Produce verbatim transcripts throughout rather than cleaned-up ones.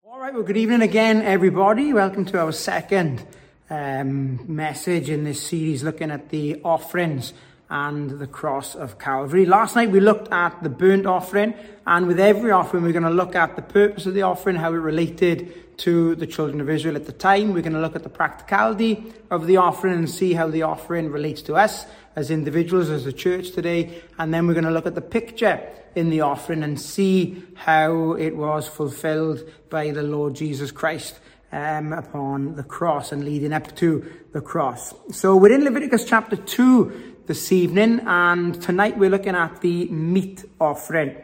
All right, well, good evening again, everybody. Welcome to our second um, message in this series, looking at the offerings and the cross of Calvary. Last night we looked at the burnt offering, and with every offering we're going to look at the purpose of the offering, how it related to the children of Israel at the time. We're going to look at the practicality of the offering and see how the offering relates to us as individuals, as a church today. And then we're going to look at the picture in the offering and see how it was fulfilled by the Lord Jesus Christ um, upon the cross and leading up to the cross. So we're in Leviticus chapter two this evening, and tonight we're looking at the meat offering.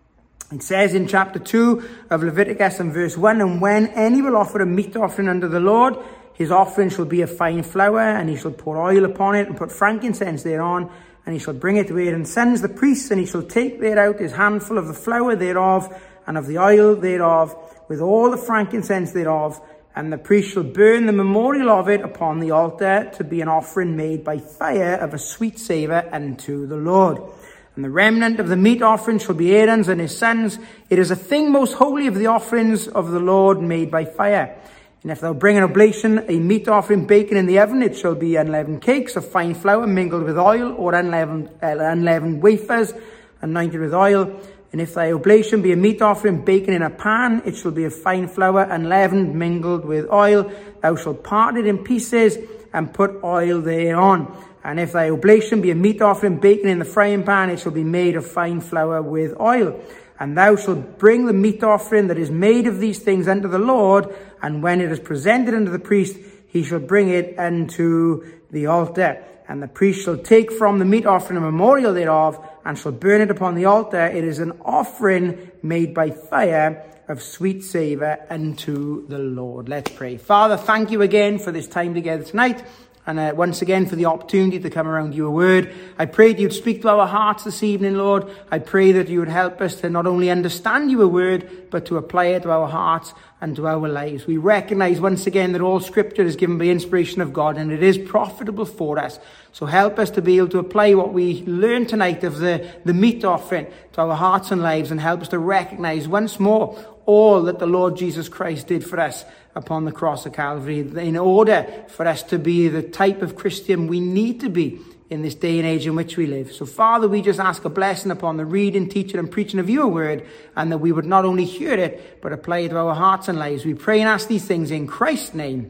It says in chapter two of Leviticus and verse one, "And when any will offer a meat offering unto the Lord, his offering shall be of fine flour, and he shall pour oil upon it, and put frankincense thereon, and he shall bring it where and sends the priest, and he shall take thereout his handful of the flour thereof, and of the oil thereof, with all the frankincense thereof, and the priest shall burn the memorial of it upon the altar to be an offering made by fire of a sweet savour unto the Lord. And the remnant of the meat offering shall be Aaron's and his sons. It is a thing most holy of the offerings of the Lord made by fire. And if thou bring an oblation, a meat offering baken in the oven, it shall be unleavened cakes of fine flour mingled with oil, or unleavened, uh, unleavened wafers anointed with oil. And if thy oblation be a meat offering baken in a pan, it shall be of fine flour unleavened mingled with oil. Thou shalt part it in pieces and put oil thereon. And if thy oblation be a meat offering baken in the frying pan, it shall be made of fine flour with oil. And thou shalt bring the meat offering that is made of these things unto the Lord, and when it is presented unto the priest, he shall bring it unto the altar. And the priest shall take from the meat offering a memorial thereof, and shall burn it upon the altar. It is an offering made by fire of sweet savour unto the Lord." Let's pray. Father, thank you again for this time together tonight. And uh, once again, for the opportunity to come around your word. I pray that you'd speak to our hearts this evening, Lord. I pray that you would help us to not only understand your word, but to apply it to our hearts and to our lives. We recognize once again that all scripture is given by inspiration of God, and it is profitable for us. So help us to be able to apply what we learn tonight of the, the meat offering to our hearts and lives, and help us to recognize once more all that the Lord Jesus Christ did for us upon the cross of Calvary, in order for us to be the type of Christian we need to be in this day and age in which we live. So Father, we just ask a blessing upon the reading, teaching and preaching of your word, and that we would not only hear it, but apply it to our hearts and lives. We pray and ask these things in Christ's name.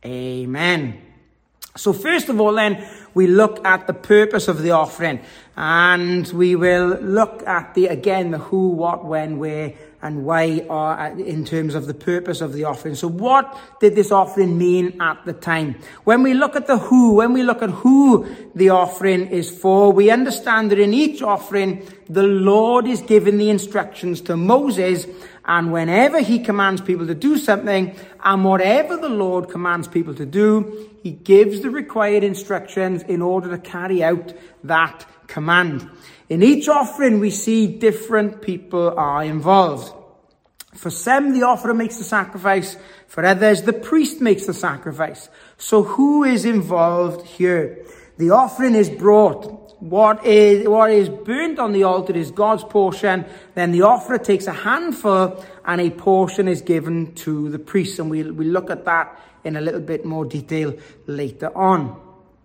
Amen. So first of all then, we look at the purpose of the offering, and we will look at the, again, the who, what, when, where, and why are in terms of the purpose of the offering. So what did this offering mean at the time? When we look at the who, when we look at who the offering is for, we understand that in each offering, the Lord is giving the instructions to Moses, and whenever he commands people to do something, and whatever the Lord commands people to do, he gives the required instructions in order to carry out that command. In each offering, we see different people are involved. For some, the offerer makes the sacrifice. For others, the priest makes the sacrifice. So who is involved here? The offering is brought. What is, what is burnt on the altar is God's portion. Then the offerer takes a handful, and a portion is given to the priest. And we'll, we'll look at that in a little bit more detail later on.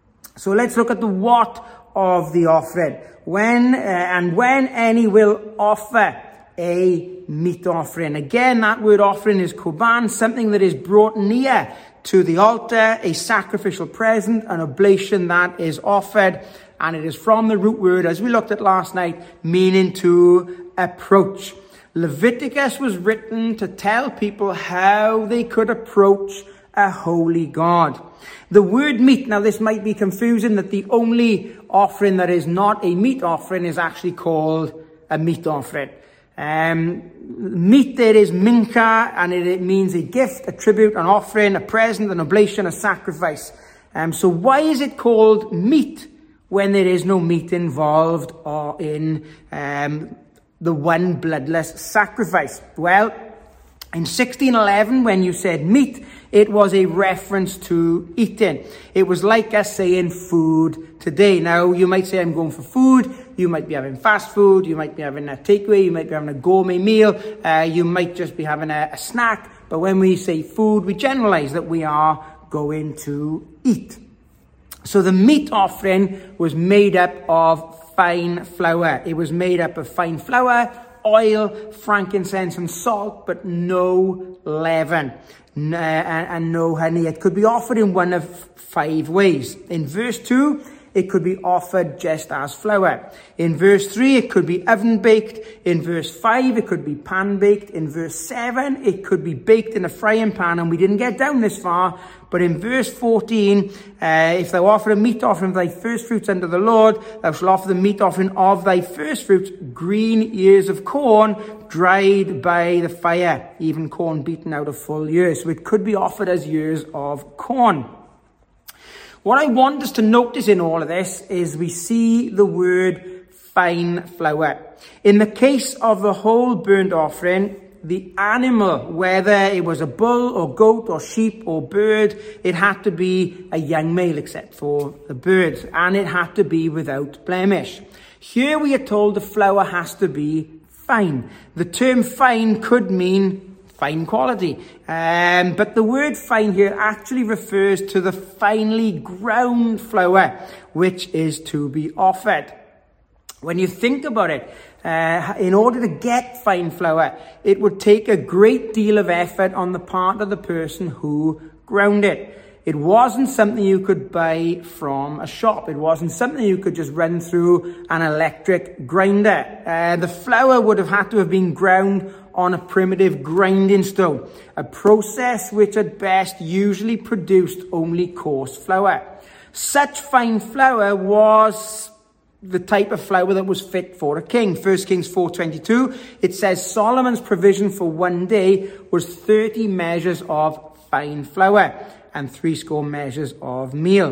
So let's look at the what of the offering. When uh, and when any will offer a meat offering. Again, that word offering is korban, something that is brought near to the altar, a sacrificial present, an oblation that is offered. And it is from the root word, as we looked at last night, meaning to approach. Leviticus was written to tell people how they could approach a holy God. The word meat, now this might be confusing, that the only offering that is not a meat offering is actually called a meat offering. Um, meat there is mincha, and it, it means a gift, a tribute, an offering, a present, an oblation, a sacrifice. Um, so why is it called meat when there is no meat involved or in um, the one bloodless sacrifice? Well, in sixteen eleven, when you said meat, it was a reference to eating. It was like us saying food today. Now, you might say, I'm going for food. You might be having fast food. You might be having a takeaway. You might be having a gourmet meal. Uh, you might just be having a, a snack. But when we say food, we generalize that we are going to eat. So the meat offering was made up of fine flour. It was made up of fine flour, oil, frankincense and salt, but no leaven uh, and, and no honey. It could be offered in one of five ways. In verse two, it could be offered just as flour. In verse three, it could be oven baked. In verse five, it could be pan baked. In verse seven, it could be baked in a frying pan, and we didn't get down this far. But in verse fourteen, uh, if thou offer a meat offering of thy first fruits unto the Lord, thou shalt offer the meat offering of thy first fruits, green ears of corn, dried by the fire, even corn beaten out of full ears. So it could be offered as ears of corn. What I want us to notice in all of this is we see the word fine flour. In the case of the whole burnt offering, the animal, whether it was a bull or goat or sheep or bird, it had to be a young male except for the birds, and it had to be without blemish. Here we are told the flour has to be fine. The term fine could mean fine quality. Um, but the word fine here actually refers to the finely ground flour, which is to be offered. When you think about it, uh, in order to get fine flour, it would take a great deal of effort on the part of the person who ground it. It wasn't something you could buy from a shop. It wasn't something you could just run through an electric grinder. Uh, the flour would have had to have been ground on a primitive grinding stone, a process which at best usually produced only coarse flour. Such fine flour was the type of flour that was fit for a king. First Kings four twenty-two, it says Solomon's provision for one day was thirty measures of fine flour and three score measures of meal.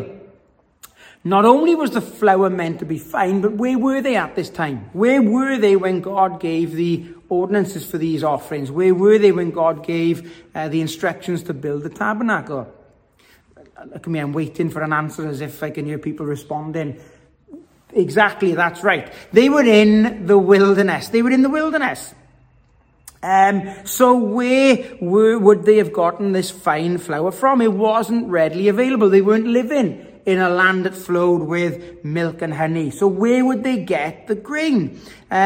Not only was the flour meant to be fine, but where were they at this time? Where were they when God gave the ordinances for these offerings? Where were they when God gave uh, the instructions to build the tabernacle? Look at me, I'm waiting for an answer as if I can hear people responding. Exactly, that's right. They were in the wilderness. They were in the wilderness. Um, so where were, would they have gotten this fine flour from? It wasn't readily available. They weren't living in a land that flowed with milk and honey. So where would they get the grain?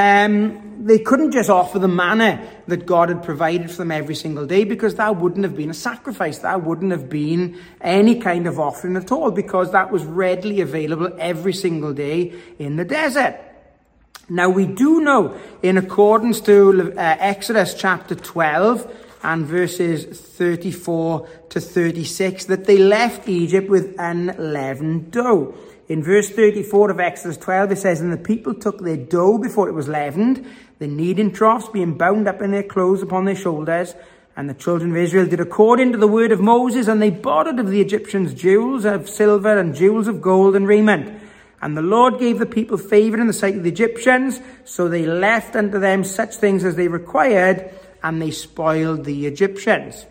Um, they couldn't just offer the manna that God had provided for them every single day, because that wouldn't have been a sacrifice. That wouldn't have been any kind of offering at all, because that was readily available every single day in the desert. Now we do know, in accordance to uh, Exodus chapter twelve, and verses thirty-four to thirty-six, that they left Egypt with unleavened dough. In verse thirty-four of Exodus twelve, it says, And the people took their dough before it was leavened, the kneading troughs being bound up in their clothes upon their shoulders. And the children of Israel did according to the word of Moses, and they borrowed of the Egyptians jewels of silver and jewels of gold and raiment. And the Lord gave the people favor in the sight of the Egyptians, so they left unto them such things as they required, and they spoiled the Egyptians.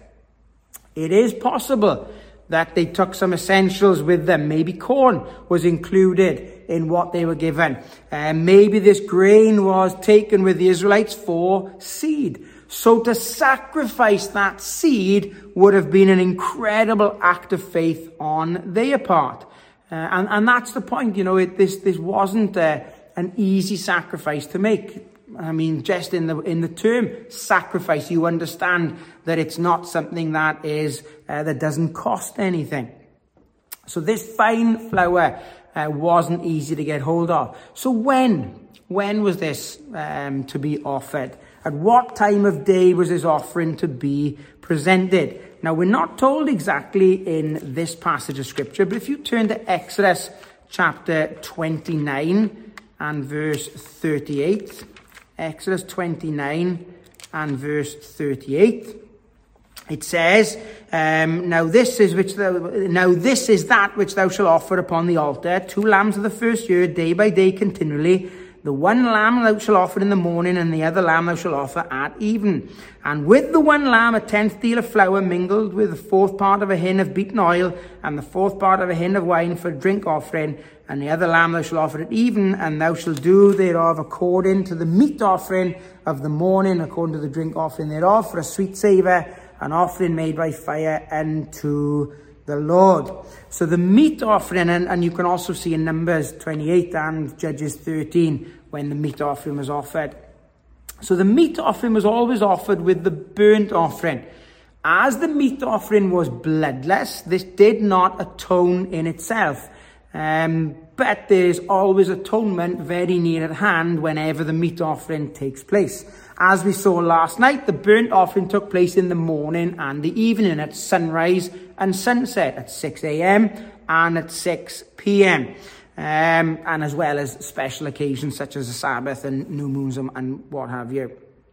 It is possible that they took some essentials with them. Maybe corn was included in what they were given. And uh, maybe this grain was taken with the Israelites for seed. So to sacrifice that seed would have been an incredible act of faith on their part. Uh, and, and that's the point, you know, it, this, this wasn't uh, an easy sacrifice to make. I mean, just in the in the term sacrifice, you understand that it's not something that is uh, that doesn't cost anything. So this fine flour uh, wasn't easy to get hold of. So when when was this um, to be offered? At what time of day was this offering to be presented? Now, we're not told exactly in this passage of scripture, but if you turn to Exodus chapter twenty-nine and verse thirty-eight. Exodus twenty-nine and verse thirty-eight. It says, um, now this is which thou, now this is that which thou shalt offer upon the altar, two lambs of the first year, day by day continually. The one lamb thou shalt offer in the morning, and the other lamb thou shalt offer at even. And with the one lamb a tenth deal of flour mingled with the fourth part of a hin of beaten oil, and the fourth part of a hin of wine for a drink offering. And the other lamb thou shalt offer at even, and thou shalt do thereof according to the meat offering of the morning, according to the drink offering thereof, for a sweet savour, an offering made by fire unto the Lord. So the meat offering, and, and you can also see in Numbers twenty-eight and Judges thirteen when the meat offering was offered. So the meat offering was always offered with the burnt offering. As the meat offering was bloodless, this did not atone in itself. Um, but there is always atonement very near at hand whenever the meat offering takes place. As we saw last night, the burnt offering took place in the morning and the evening at sunrise and sunset at six a.m. and at six p.m. Um, and as well as special occasions such as the Sabbath and new moons and, and what have you.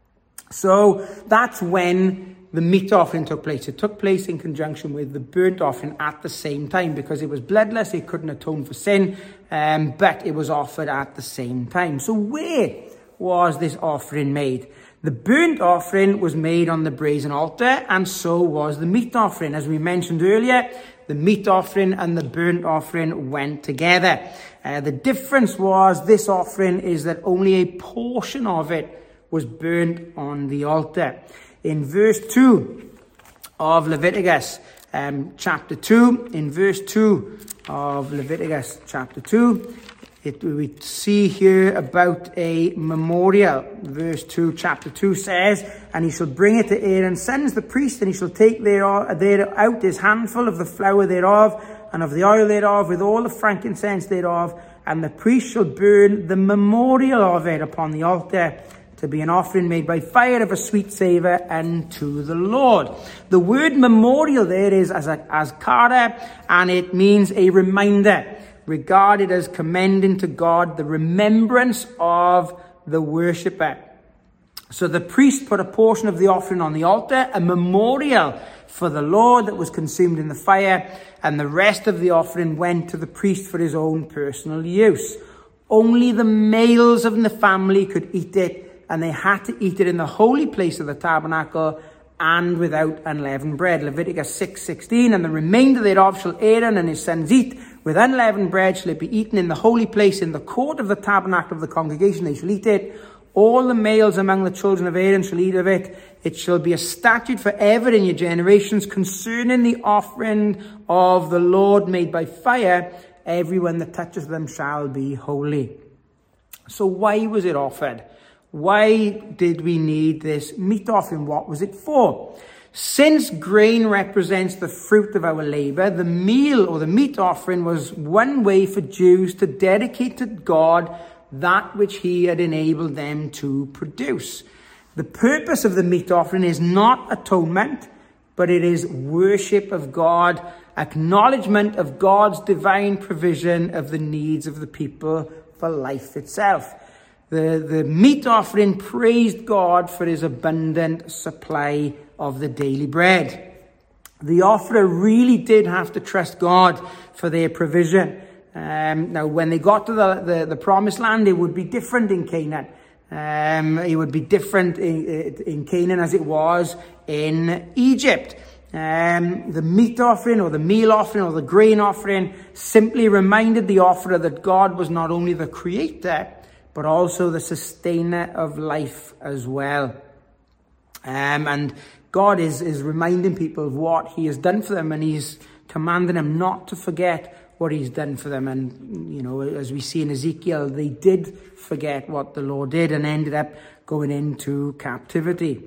So that's when the meat offering took place. It took place in conjunction with the burnt offering at the same time because it was bloodless. It couldn't atone for sin, um, but it was offered at the same time. So where was this offering made? The burnt offering was made on the brazen altar, and so was the meat offering. As we mentioned earlier, the meat offering and the burnt offering went together. Uh, the difference was this offering is that only a portion of it was burnt on the altar. In verse two of Leviticus, um, chapter two, in verse two of Leviticus chapter two, it, we see here about a memorial. Verse two, chapter two says, "And he shall bring it to Aaron's sons, the priest, and he shall take thereof, there out his handful of the flour thereof, and of the oil thereof, with all the frankincense thereof, and the priest shall burn the memorial of it upon the altar, to be an offering made by fire of a sweet savour unto the Lord." The word memorial there is as a, as kara, and it means a reminder, regarded as commending to God the remembrance of the worshipper. So the priest put a portion of the offering on the altar, a memorial for the Lord that was consumed in the fire, and the rest of the offering went to the priest for his own personal use. Only the males of the family could eat it, and they had to eat it in the holy place of the tabernacle and without unleavened bread. Leviticus six sixteen, "And the remainder thereof shall Aaron and his sons eat. With unleavened bread shall it be eaten in the holy place, in the court of the tabernacle of the congregation they shall eat it. All the males among the children of Aaron shall eat of it. It shall be a statute forever in your generations concerning the offering of the Lord made by fire. Everyone that touches them shall be holy." So why was it offered? Why did we need this meat offering? What was it for? Since grain represents the fruit of our labor, the meal or the meat offering was one way for Jews to dedicate to God that which he had enabled them to produce. The purpose of the meat offering is not atonement, but it is worship of God, acknowledgement of God's divine provision of the needs of the people for life itself. The, the meat offering praised God for his abundant supply of the daily bread. The offerer really did have to trust God for their provision. Um, now, when they got to the, the, the promised land, it would be different in Canaan. Um, it would be different in, in Canaan as it was in Egypt. Um, the meat offering or the meal offering or the grain offering simply reminded the offerer that God was not only the creator, but also the sustainer of life as well. Um, and God is, is reminding people of what he has done for them, and he's commanding them not to forget what he's done for them. And, you know, as we see in Ezekiel, they did forget what the Lord did and ended up going into captivity.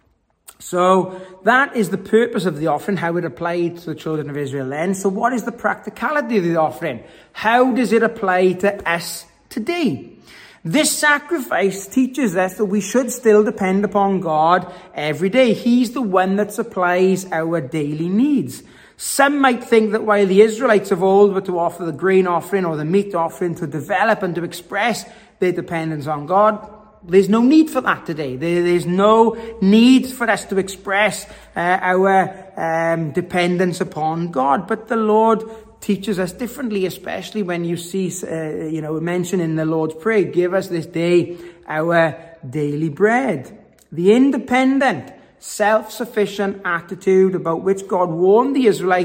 So that is the purpose of the offering, how it applied to the children of Israel then. So what is the practicality of the offering? How does it apply to us today? This sacrifice teaches us that we should still depend upon God every day. He's the one that supplies our daily needs. Some might think that while the Israelites of old were to offer the grain offering or the meat offering to develop and to express their dependence on God, there's no need for that today. There, there's no need for us to express uh, our um, dependence upon God. But the Lord teaches us differently, especially when you see, uh, you know, mentioned in the Lord's Prayer, give us this day our daily bread. The independent, self-sufficient attitude about which God warned the Israelites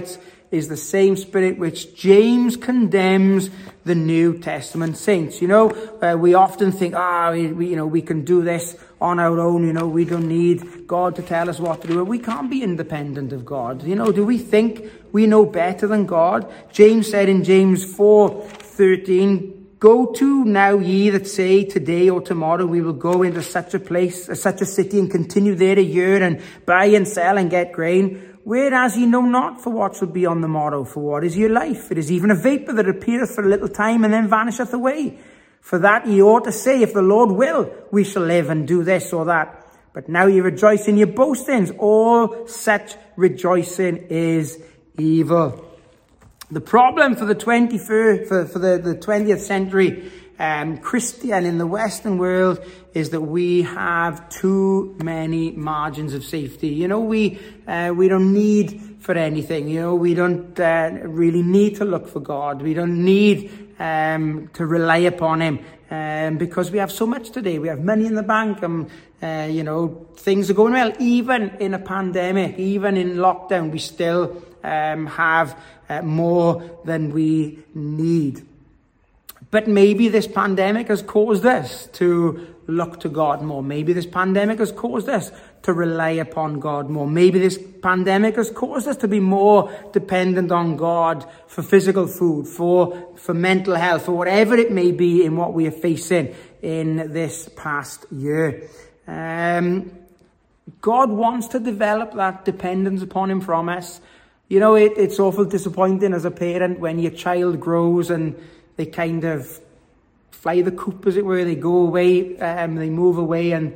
is the same Spirit which James condemns the New Testament saints. You know, uh, we often think, ah, we, we, you know, we can do this on our own. You know, we don't need God to tell us what to do. We can't be independent of God. You know, do we think we know better than God? James said in James four thirteen, go to now ye that say today or tomorrow we will go into such a place, uh, such a city, and continue there a year, and buy and sell and get grain. Whereas ye know not for what shall be on the morrow, for what is your life? It is even a vapour that appeareth for a little time and then vanisheth away. For that ye ought to say, if the Lord will, we shall live and do this or that. But now ye rejoice in your boastings. All such rejoicing is evil. The problem for the twenty-first, for, for the, the twentieth century um, Christian in the Western world is that we have too many margins of safety. You know, we uh, we don't need for anything. You know, we don't uh, really need to look for God. We don't need um, to rely upon Him um, because we have so much today. We have money in the bank, and uh, you know, things are going well. Even in a pandemic, even in lockdown, we still um, have uh, more than we need. But maybe this pandemic has caused us to look to God more. Maybe this pandemic has caused us to rely upon God more. Maybe this pandemic has caused us to be more dependent on God for physical food, for, for mental health, for whatever it may be in what we are facing in this past year. Um, God wants to develop that dependence upon Him from us. You know, it, it's awful disappointing as a parent when your child grows and they kind of fly the coop, as it were. They go away, um, they move away, and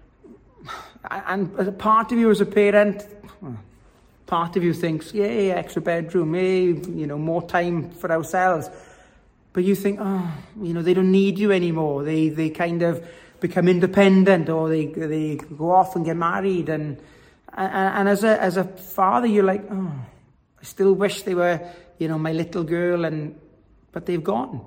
and as a part of you as a parent, part of you thinks, yay, extra bedroom, yay, you know, more time for ourselves. But you think, oh, you know, they don't need you anymore. They they kind of become independent, or they they go off and get married, and and, and as a as a father, you're like, oh, I still wish they were, you know, my little girl, and but they've gone.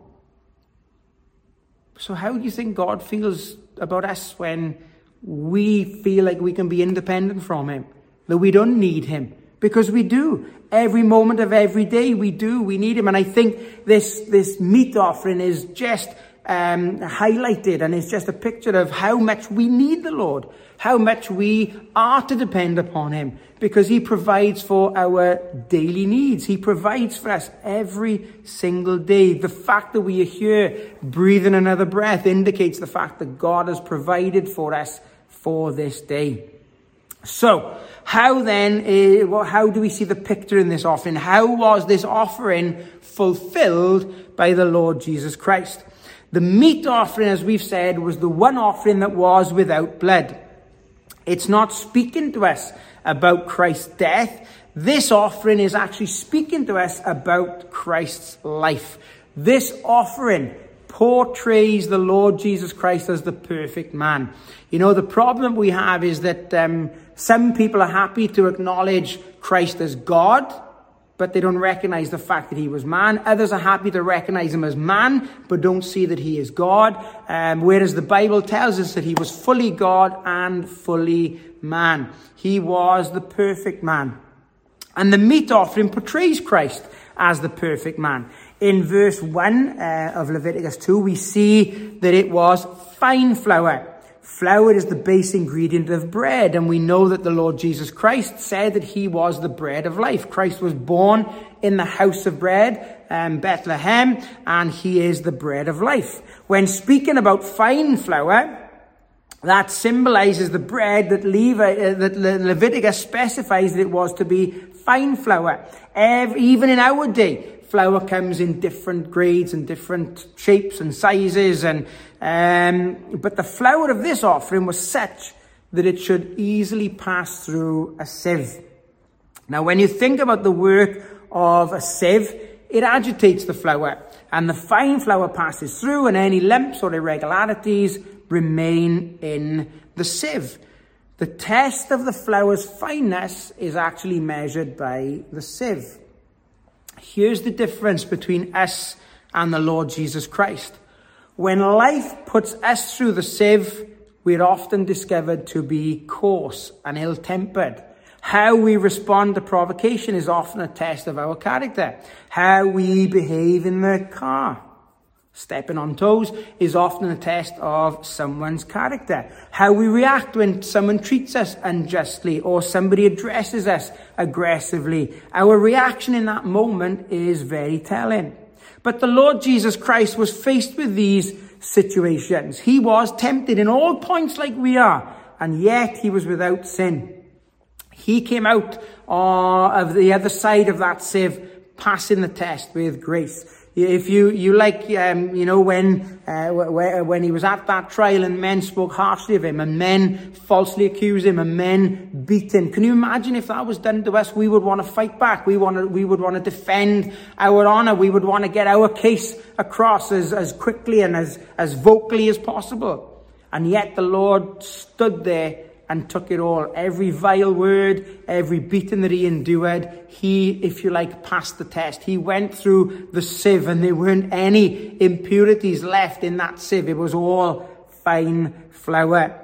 So how do you think God feels about us when we feel like we can be independent from Him, that we don't need Him? Because we do. Every moment of every day we do. We need Him. And I think this, this meat offering is just um, highlighted, and it's just a picture of how much we need the Lord, how much we are to depend upon Him, because He provides for our daily needs. He provides for us every single day. The fact that we are here breathing another breath indicates the fact that God has provided for us for this day. So, how then, uh, well, how do we see the picture in this offering? How was this offering fulfilled by the Lord Jesus Christ? The meat offering, as we've said, was the one offering that was without blood. It's not speaking to us about Christ's death. This offering is actually speaking to us about Christ's life. This offering portrays the Lord Jesus Christ as the perfect man. You know, the problem we have is that um, some people are happy to acknowledge Christ as God, but they don't recognize the fact that He was man. Others are happy to recognize Him as man, but don't see that He is God. Um, whereas the Bible tells us that He was fully God and fully man. He was the perfect man. And the meat offering portrays Christ as the perfect man. In verse one uh, of Leviticus two, we see that it was fine flour. Flour is the base ingredient of bread, and we know that the Lord Jesus Christ said that He was the bread of life. Christ was born in the house of bread, um, Bethlehem, and He is the bread of life. When speaking about fine flour, that symbolizes the bread that, Levi, uh, that Le- Leviticus specifies that it was to be fine flour. Every, even in our day, flour comes in different grades and different shapes and sizes, and um, but the flour of this offering was such that it should easily pass through a sieve. Now, when you think about the work of a sieve, it agitates the flour, and the fine flour passes through, and any lumps or irregularities remain in the sieve. The test of the flour's fineness is actually measured by the sieve. Here's the difference between us and the Lord Jesus Christ. When life puts us through the sieve, we're often discovered to be coarse and ill-tempered. How we respond to provocation is often a test of our character. How we behave in the car, stepping on toes, is often a test of someone's character. How we react when someone treats us unjustly or somebody addresses us aggressively. Our reaction in that moment is very telling. But the Lord Jesus Christ was faced with these situations. He was tempted in all points like we are, and yet he was without sin. He came out uh, of the other side of that sieve, passing the test with grace. If you, you like, um, you know, when, uh, when he was at that trial and men spoke harshly of him and men falsely accused him and men beat him. Can you imagine if that was done to us? We would want to fight back. We want to, we would want to defend our honor. We would want to get our case across as, as quickly and as, as vocally as possible. And yet the Lord stood there and took it all. Every vile word, every beating that he endured, he, if you like, passed the test. He went through the sieve and there weren't any impurities left in that sieve. It was all fine flour.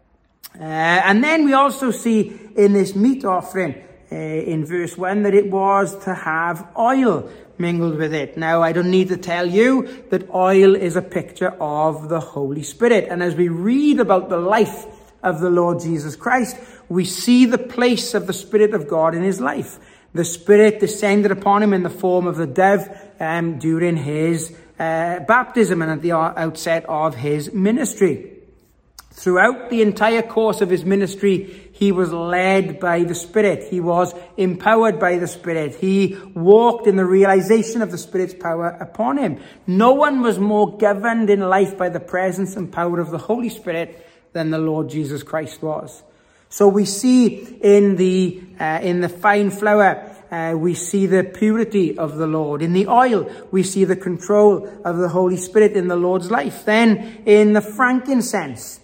Uh, and then we also see in this meat offering, uh, in verse one, that it was to have oil mingled with it. Now, I don't need to tell you that oil is a picture of the Holy Spirit. And as we read about the life of the Lord Jesus Christ, we see the place of the Spirit of God in his life. The Spirit descended upon him in the form of the dove um, during his uh, baptism and at the outset of his ministry. Throughout the entire course of his ministry, he was led by the Spirit. He was empowered by the Spirit. He walked in the realization of the Spirit's power upon him. No one was more governed in life by the presence and power of the Holy Spirit than the Lord Jesus Christ was. So we see in the uh, in the fine flour, uh, we see the purity of the Lord. In the oil, we see the control of the Holy Spirit in the Lord's life. Then in the frankincense,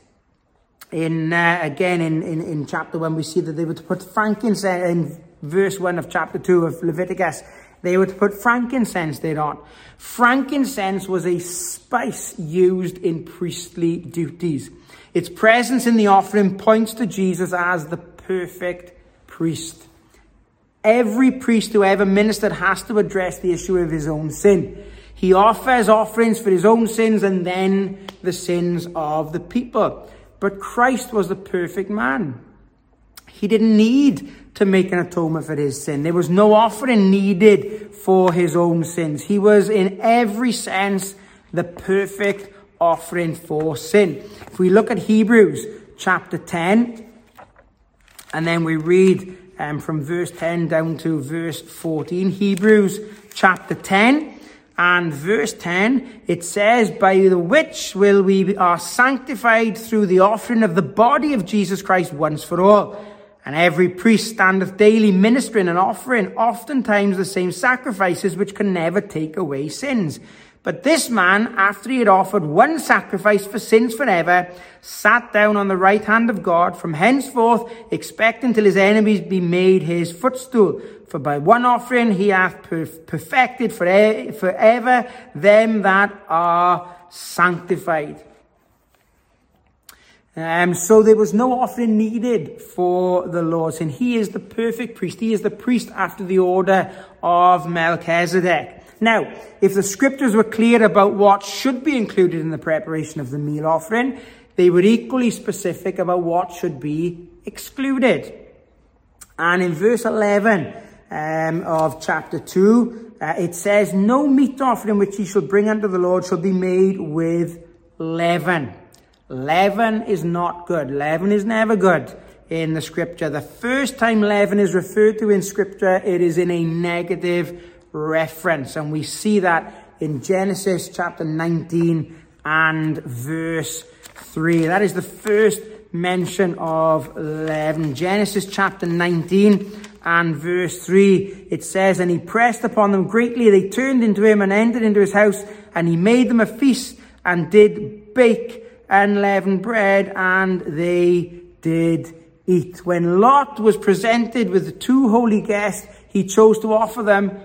in uh, again in, in in chapter one, we see that they were to put frankincense in verse one of chapter two of Leviticus. They were to put frankincense thereon. Frankincense was a spice used in priestly duties. Its presence in the offering points to Jesus as the perfect priest. Every priest who ever ministered has to address the issue of his own sin. He offers offerings for his own sins and then the sins of the people. But Christ was the perfect man. He didn't need to make an atonement for his sin. There was no offering needed for his own sins. He was in every sense the perfect offering for sin. If we look at Hebrews chapter ten, and then we read um, from verse ten down to verse fourteen. Hebrews chapter ten and verse ten, it says, by the which will we are sanctified through the offering of the body of Jesus Christ once for all. And every priest standeth daily ministering and offering oftentimes the same sacrifices which can never take away sins. But this man, after he had offered one sacrifice for sins forever, sat down on the right hand of God, from henceforth expecting till his enemies be made his footstool. For by one offering he hath perfected forever them that are sanctified. Um, so there was no offering needed for the Lord's sin. He is the perfect priest. He is the priest after the order of Melchizedek. Now, if the scriptures were clear about what should be included in the preparation of the meal offering, they were equally specific about what should be excluded. And in verse eleven um, of chapter two, uh, it says, no meat offering which ye shall bring unto the Lord shall be made with leaven. Leaven is not good. Leaven is never good in the scripture. The first time leaven is referred to in scripture, it is in a negative reference. And we see that in Genesis chapter nineteen and verse three. That is the first mention of leaven. Genesis chapter nineteen and verse three. It says, and he pressed upon them greatly. They turned into him and entered into his house, and he made them a feast and did bake unleavened bread, and they did eat. When Lot was presented with the two holy guests, he chose to offer them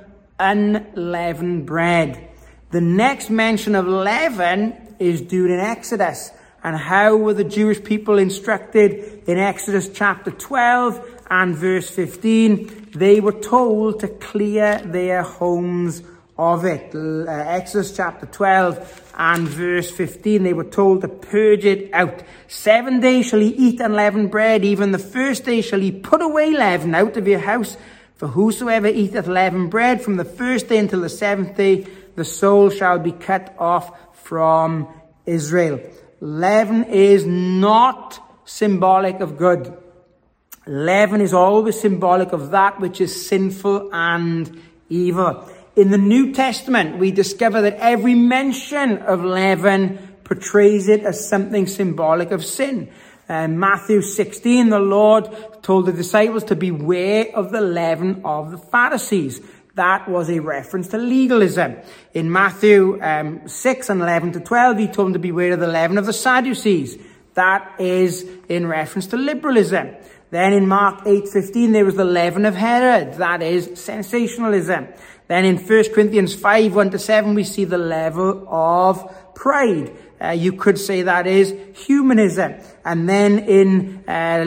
unleavened bread. The next mention of leaven is during Exodus. And how were the Jewish people instructed in Exodus chapter twelve and verse fifteen? They were told to clear their homes of it. Uh, Exodus chapter twelve and verse fifteen, they were told to purge it out. Seven days shall ye eat unleavened bread, even the first day shall ye put away leaven out of your house. For whosoever eateth leavened bread from the first day until the seventh day, the soul shall be cut off from Israel. Leaven is not symbolic of good. Leaven is always symbolic of that which is sinful and evil. In the New Testament, we discover that every mention of leaven portrays it as something symbolic of sin. In Matthew sixteen, the Lord told the disciples to beware of the leaven of the Pharisees. That was a reference to legalism. In Matthew um, six and eleven to twelve, he told them to beware of the leaven of the Sadducees. That is in reference to liberalism. Then in Mark eight fifteen, there was the leaven of Herod. That is sensationalism. Then in First Corinthians five, one to seven, we see the level of pride. Uh, you could say that is humanism. And then in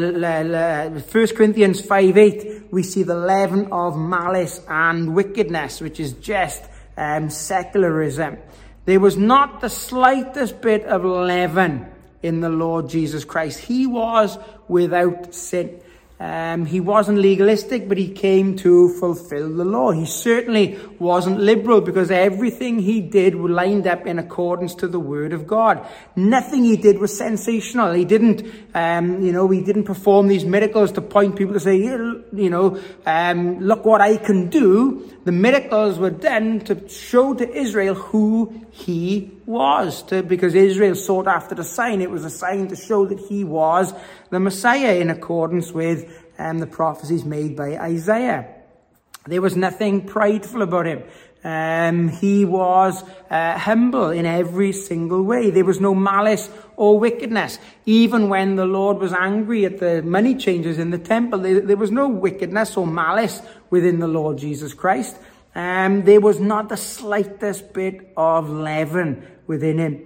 uh, First Corinthians five eight, we see the leaven of malice and wickedness, which is just um, secularism. There was not the slightest bit of leaven in the Lord Jesus Christ. He was without sin. Um, he wasn't legalistic, but he came to fulfill the law. He certainly wasn't liberal, because everything he did lined up in accordance to the word of God. Nothing he did was sensational. He didn't, um, you know, he didn't perform these miracles to point people to say, you know, um, look what I can do. The miracles were done to show to Israel who he was, to, because Israel sought after the sign. It was a sign to show that he was the Messiah in accordance with um, the prophecies made by Isaiah. There was nothing prideful about him. Um, he was uh, humble in every single way. There was no malice or wickedness. Even when the Lord was angry at the money changers in the temple, there, there was no wickedness or malice within the Lord Jesus Christ. Um, there was not the slightest bit of leaven within him.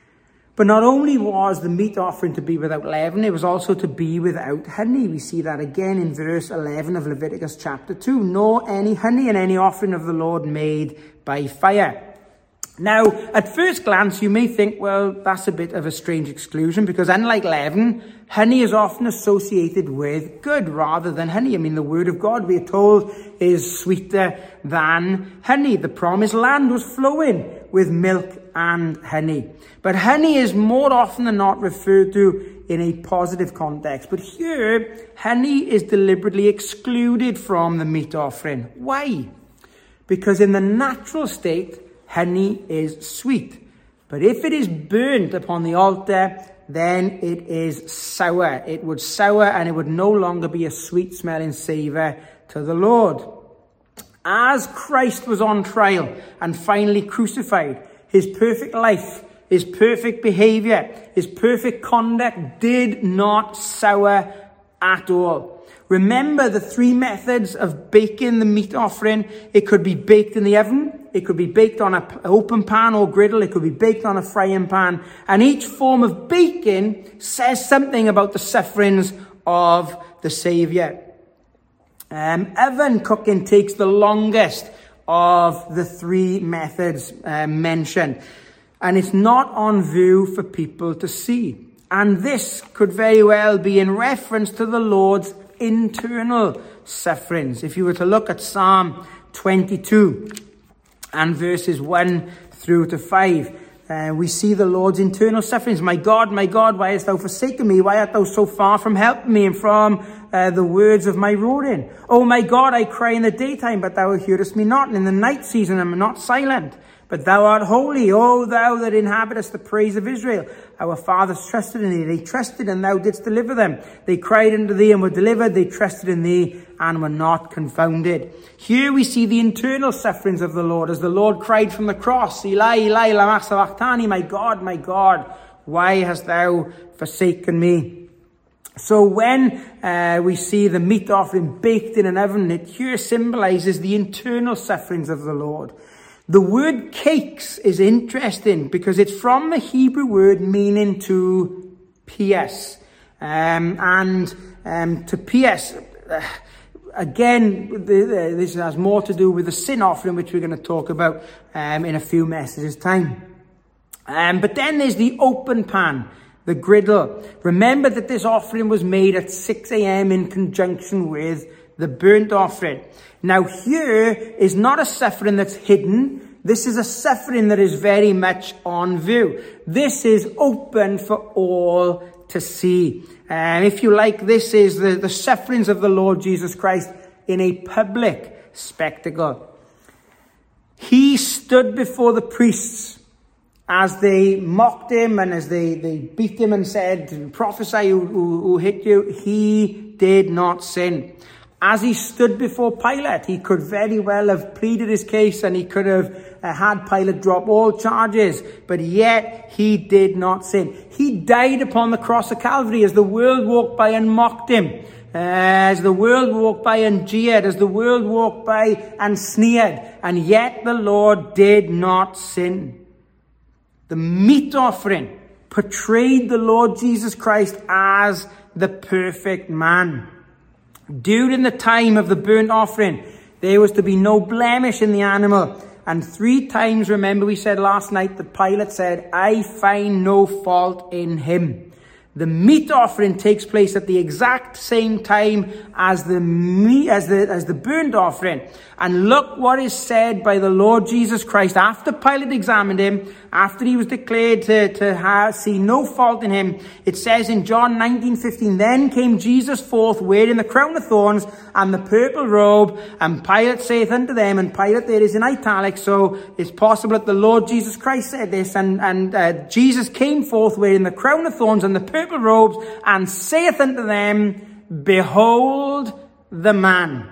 But not only was the meat offering to be without leaven, it was also to be without honey. We see that again in verse eleven of Leviticus chapter two. Nor any honey in any offering of the Lord made by fire. Now, at first glance, you may think, well, that's a bit of a strange exclusion, because unlike leaven, honey is often associated with good rather than honey. I mean, the word of God, we are told, is sweeter than honey. The promised land was flowing with milk and honey. But honey is more often than not referred to in a positive context. But here, honey is deliberately excluded from the meat offering. Why? Because in the natural state, honey is sweet. But if it is burnt upon the altar, then it is sour. It would sour, and it would no longer be a sweet smelling savour to the Lord. As Christ was on trial and finally crucified, his perfect life, his perfect behaviour, his perfect conduct did not sour at all. Remember the three methods of baking the meat offering. It could be baked in the oven. It could be baked on an open pan or griddle. It could be baked on a frying pan. And each form of baking says something about the sufferings of the Saviour. Um, oven cooking takes the longest of the three methods uh, mentioned. And it's not on view for people to see. And this could very well be in reference to the Lord's internal sufferings. If you were to look at Psalm twenty-two and verses one through to five, uh, we see the Lord's internal sufferings. My God, my God, why hast thou forsaken me? Why art thou so far from helping me and from uh, the words of my roaring? Oh my God, I cry in the daytime, but thou hearest me not. And in the night season I am not silent. But thou art holy, O thou that inhabitest the praise of Israel. Our fathers trusted in thee. They trusted, and thou didst deliver them. They cried unto thee and were delivered. They trusted in thee and were not confounded. Here we see the internal sufferings of the Lord, as the Lord cried from the cross, Eli, Eli, lama sabachthani, my God, my God, why hast thou forsaken me? So when uh, we see the meat offering baked in an oven, it here symbolizes the internal sufferings of the Lord. The word cakes is interesting because it's from the Hebrew word meaning to pierce. Um, and um, to pierce, uh, again, the, the, this has more to do with the sin offering, which we're going to talk about um, in a few messages' time. Um, but then there's the open pan, the griddle. Remember that this offering was made at six a.m. in conjunction with the burnt offering. Now here is not a suffering that's hidden. This is a suffering that is very much on view. This is open for all to see. And if you like, this is the, the sufferings of the Lord Jesus Christ in a public spectacle. He stood before the priests as they mocked him and as they, they beat him and said, prophesy who, who, who hit you. He did not sin. As he stood before Pilate, he could very well have pleaded his case and he could have uh, had Pilate drop all charges, but yet he did not sin. He died upon the cross of Calvary as the world walked by and mocked him, uh, as the world walked by and jeered, as the world walked by and sneered, and yet the Lord did not sin. The meat offering portrayed the Lord Jesus Christ as the perfect man. During the time of the burnt offering, there was to be no blemish in the animal. And three times, remember we said last night that Pilate said, I find no fault in him. The meat offering takes place at the exact same time as the meat, as the, as the burnt offering. And look what is said by the Lord Jesus Christ after Pilate examined him, after he was declared to, to have, see no fault in him. It says in John nineteen fifteen, then came Jesus forth wearing the crown of thorns and the purple robe, and Pilate saith unto them, and Pilate there is in italics, so it's possible that the Lord Jesus Christ said this, and, and uh, Jesus came forth wearing the crown of thorns and the purple robes, and saith unto them, behold the man.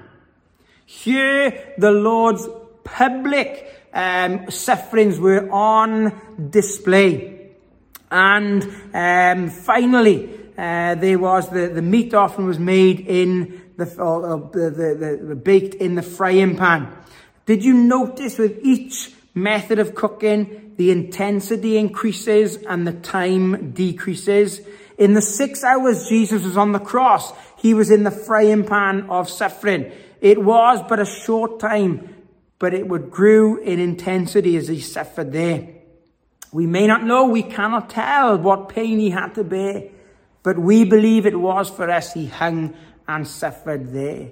Here the Lord's public um, sufferings were on display. And um, finally, uh, there was the, the meat offering was made in the, uh, the, the, the baked in the frying pan. Did you notice with each method of cooking, the intensity increases and the time decreases? In the six hours Jesus was on the cross, he was in the frying pan of suffering. It was but a short time, but it would grew in intensity as he suffered there. We may not know, we cannot tell what pain he had to bear, but we believe it was for us he hung and suffered there.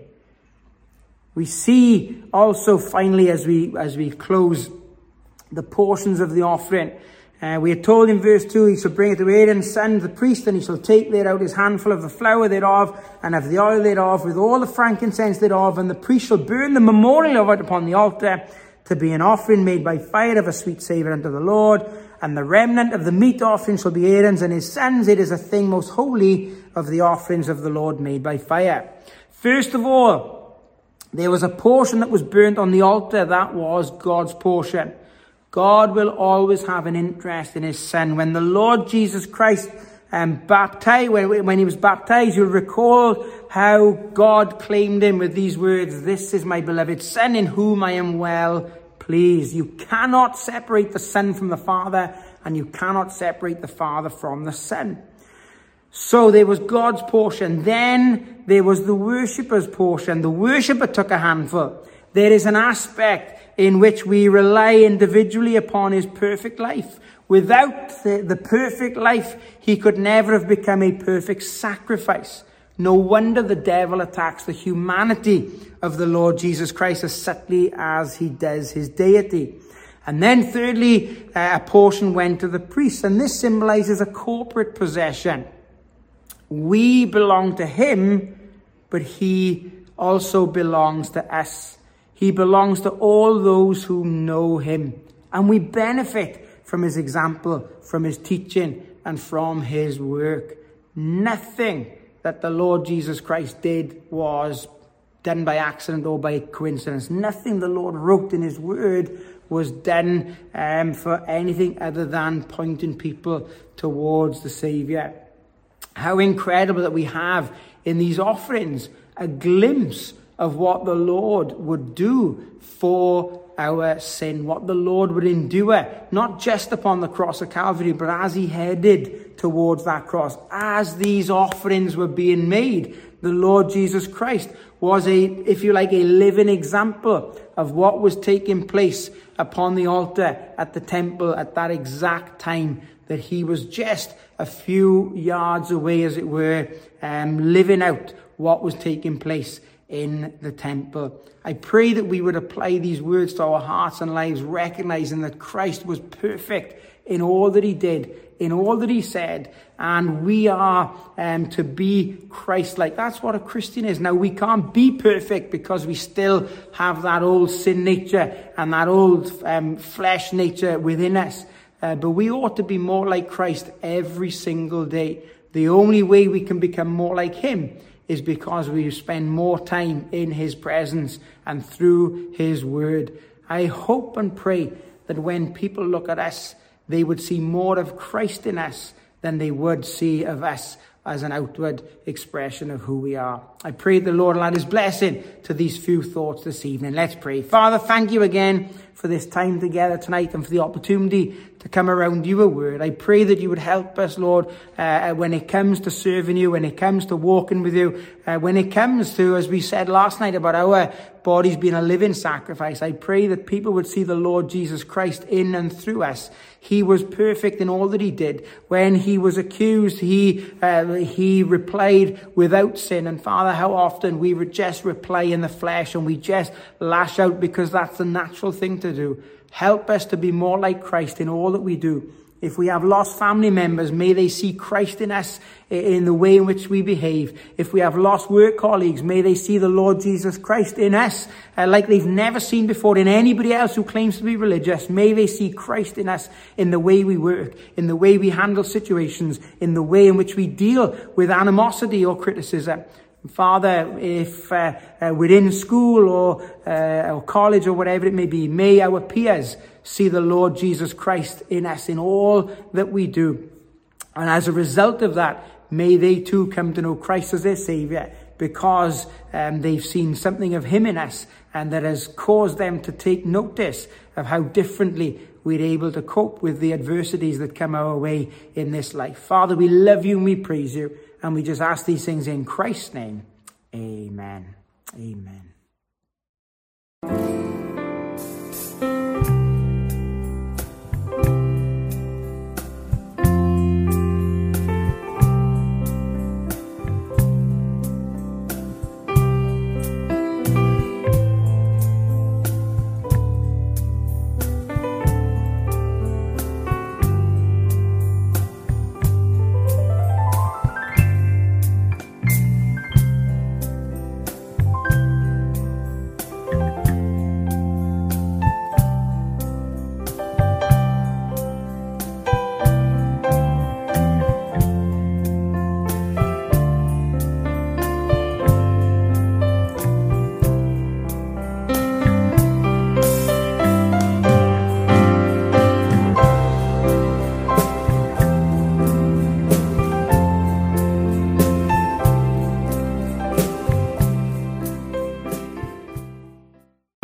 We see also finally as we as we close the portions of the offering. Uh, we are told in verse two, he shall bring it to Aaron's son, the priest, and he shall take thereout his handful of the flour thereof, and of the oil thereof, with all the frankincense thereof, and the priest shall burn the memorial of it upon the altar, to be an offering made by fire of a sweet savour unto the Lord. And the remnant of the meat offering shall be Aaron's and his sons. It is a thing most holy of the offerings of the Lord made by fire. First of all, there was a portion that was burnt on the altar. That was God's portion. God will always have an interest in his son. When the Lord Jesus Christ um, baptized, when, when he was baptized, you'll recall how God claimed him with these words, this is my beloved son in whom I am well pleased. You cannot separate the son from the father, and you cannot separate the father from the son. So there was God's portion. Then there was the worshipper's portion. The worshipper took a handful. There is an aspect in which we rely individually upon his perfect life. Without the, the perfect life, he could never have become a perfect sacrifice. No wonder the devil attacks the humanity of the Lord Jesus Christ as subtly as he does his deity. And then thirdly, uh, a portion went to the priest, and this symbolizes a corporate possession. We belong to him, but he also belongs to us. He belongs to all those who know him. And we benefit from his example, from his teaching, and from his work. Nothing that the Lord Jesus Christ did was done by accident or by coincidence. Nothing the Lord wrote in his word was done um, for anything other than pointing people towards the Saviour. How incredible that we have in these offerings a glimpse of what the Lord would do for our sin, what the Lord would endure, not just upon the cross of Calvary, but as he headed towards that cross. As these offerings were being made, the Lord Jesus Christ was a, if you like, a living example of what was taking place upon the altar at the temple at that exact time, that he was just a few yards away, as it were, um, living out what was taking place in the temple. I pray that we would apply these words to our hearts and lives, recognizing that Christ was perfect in all that he did, in all that he said, and we are um, to be Christ-like. That's what a Christian is. Now, we can't be perfect because we still have that old sin nature and that old um, flesh nature within us. Uh, but we ought to be more like Christ every single day. The only way we can become more like him is because we spend more time in his presence and through his word. I hope and pray that when people look at us, they would see more of Christ in us than they would see of us as an outward expression of who we are. I pray the Lord will add his blessing to these few thoughts this evening. Let's pray. Father, thank you again for this time together tonight and for the opportunity to come around your word. I pray that you would help us, Lord, uh, when it comes to serving you, when it comes to walking with you, uh, when it comes to, as we said last night, about our bodies being a living sacrifice. I pray that people would see the Lord Jesus Christ in and through us. He was perfect in all that he did. When he was accused, he uh, he replied without sin. And Father, how often we would just reply in the flesh and we just lash out because that's the natural thing to do. Help us to be more like Christ in all that we do. If we have lost family members, may they see Christ in us in the way in which we behave. If we have lost work colleagues, may they see the Lord Jesus Christ in us uh, like they've never seen before in anybody else who claims to be religious. May they see Christ in us in the way we work, in the way we handle situations, in the way in which we deal with animosity or criticism. Father, if uh, uh, we're in school or, uh, or college or whatever it may be, may our peers see the Lord Jesus Christ in us in all that we do. And as a result of that, may they too come to know Christ as their Saviour, because um, they've seen something of him in us, and that has caused them to take notice of how differently we're able to cope with the adversities that come our way in this life. Father, we love you and we praise you. And we just ask these things in Christ's name. Amen. Amen.